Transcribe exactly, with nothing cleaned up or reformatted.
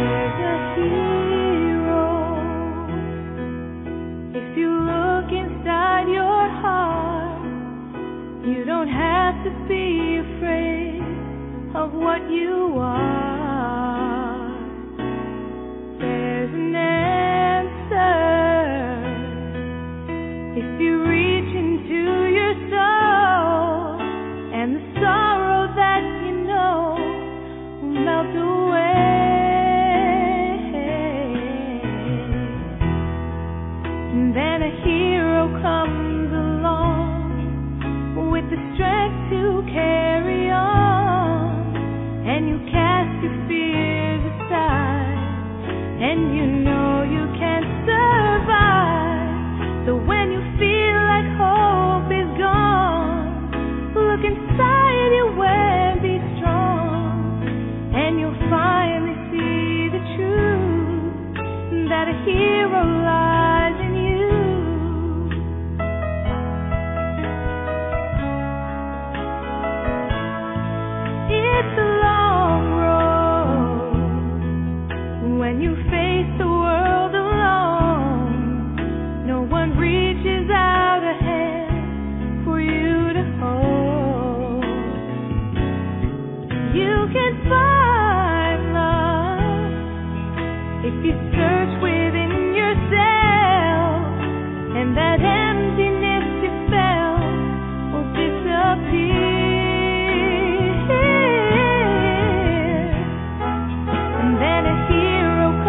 There's a hero. If you look inside your heart, you don't have to be afraid of what you are. There's an answer. If you reach into your soul, and the sorrow that you know will melt away. And then a hero comes along with the strength to carry on, and you cast your fears aside, and you know you can survive. So when you feel like hope is gone, look inside you and be strong, and you'll finally see the truth, that a hero lies in you. It's a long road when you face the world